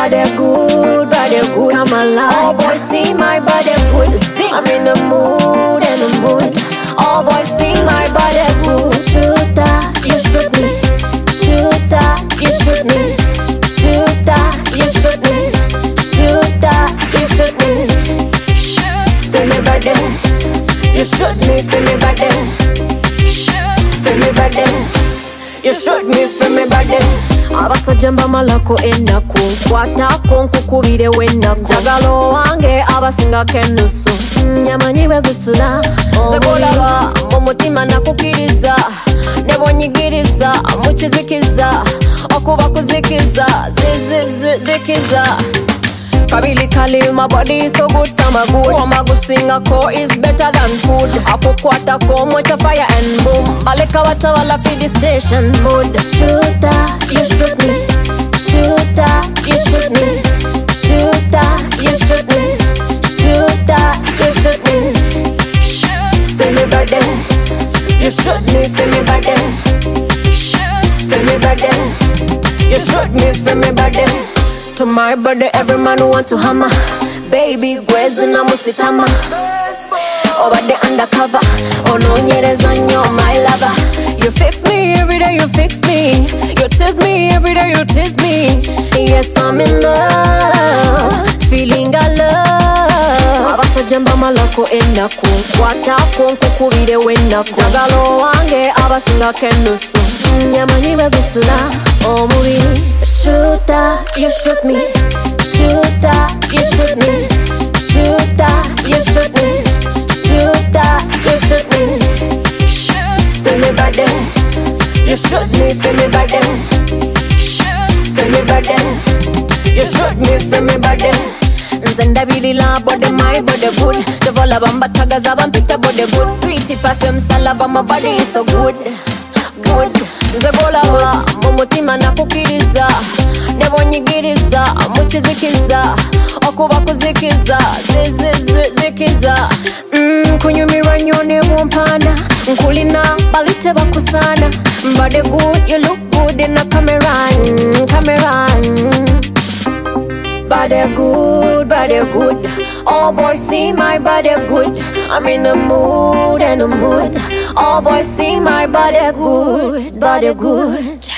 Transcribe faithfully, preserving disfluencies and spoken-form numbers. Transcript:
Body good, body good. Come alive. All boys see my body good. I'm in the mood, in the mood. All boys see my body good. Shooter, you shoot me. Shooter, you shoot me. Shooter, you shoot me. Shooter, you shoot me. Feel me body. You shoot me, feel me body. Feel me body. You shoot me, feel me body. Abasajja mbamalako ennaku nkwatako nkukubire wennaku njagala owange abasingako ennusu nyamanyi bwe gusula nze golaba mu mutima nakukiriza ne bwonyigiriza mukizikiza okuba kuzikiza zizizikiza kabili kali my body is so good sama good wamagusingako is better than food akukwatako mwacha fire and boom baleka watawala feed the station mood. Shooter, you shoot me. Shooter, you shoot me. Shooter, you shoot me. Shooter, you shoot me. Feel me body. You shoot me, feel me body. Feel me body. You shoot me, feel me body. To my body, every man who want to hammer. Baby, gwezi na musitama. Over the undercover. Ononyereza nyo, my lover. You fix me every day, you fix me. You tease me every day, you tease me. Yes, I'm in love. Feeling I love. Abasajja mbamalako ennaku nkwatako nkukubire wennaku njagala owange abasingako ennusu nyamanyi bwe gusula omubiri. Shooter, you shoot me. Shooter, you shoot me. Shooter, you shoot me. Shooter, you shoot me. Feel me body. You shoot me, feel me body. Feel me body. You shoot me, feel me body. Nze ndabilila body, my body good. Devola bamba tagaza bampita body good. Sweetie perfume salava, my body is so good. Good. Nze golaba mu mutima nakukiriza ne bwonyigiriza mukizikiza okuba kuzikiza zizizikiza mm, kunyumirwa nnyo ne bumpana nkulina balite bakusana. Body good, you look good in a camera, mm, camera mm. Body good, body good. All boys see my body good. I'm in the mood, in the mood. All boys see my body good, body good.